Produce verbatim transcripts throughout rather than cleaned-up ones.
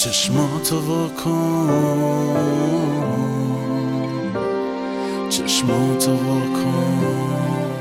چشماتو واکن، چشماتو واکن،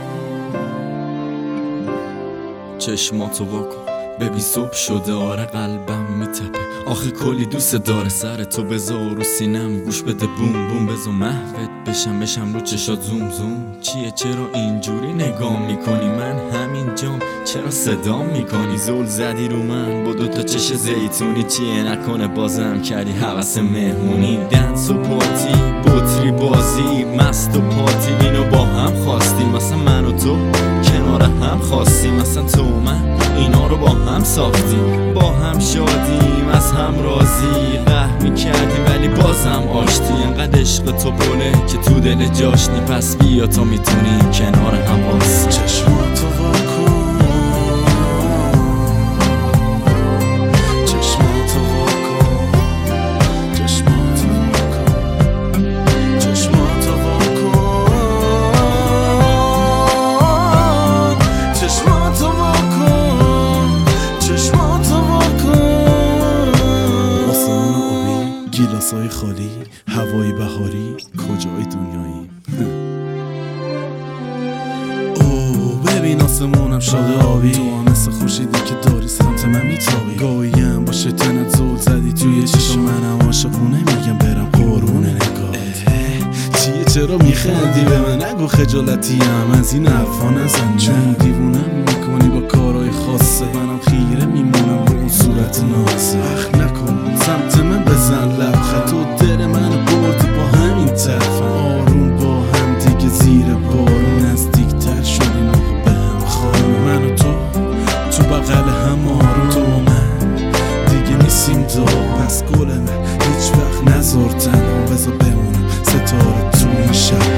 چشماتو واکن ببین صبح شده، آره قلبم میتپه، آخه کلی دوست داره. سر تو بذار رو سینم، گوش بده بوم بوم، بذار محوت بشم بشم رو چشات زوم زوم. چیه چرا اینجوری نگاه میکنی؟ من همین جام، چرا صدام میکنی؟ زل زدی رو من با دوتا چش زیتونی، چیه نکنه بازم کردی هوس مهمونی. دنس و پاتی بطری بازی، مست و پاتی اینو با هم خواستیم، مثلا من و تو کنار هم خواستیم، مثلا تو و من اینا رو با هم ساختیم، با هم شادیم از هم راضی، قهر میکردیم ولی بازم آشتی. انقدر عشق تو پله که تو دل جاشنی، پس بیا تا میتونیم کنار هم باز. چشماتو واکن، چشماتو واکن، چشماتو واکن، چشماتو واکن، چشماتو واکن، چشماتو واکن. آسمون آبی، گیلاسای خالی، هوای بهاری، کجای دنیایی؟ ببین آسمونم شده آبی، تو هم مثل خورشیدی که داری سمت من میتابی. گاهیم با شیطنت زل زدی توی چشم منم، عاشقونه میگم برم قربون نگاهت. چیه چرا میخندی به من؟ نگو خجالتیم از این حرفا نزن، چون دیوونم میکنی با کارهای خاصه، منم خیره میمونم رو اون صورت نازه. اخ نکن سمت من بزن لبخند، تو دل منو بردی با همین طرفم. آروم با هم دیگه زیر بارون نزدیکتر شدیم، من و تو تو بغل هم آروم. تو و من دیگه نیستیم دو، پس گل من هیچ وقت نذار تنها، بذار بمونم ستاره تو این شب.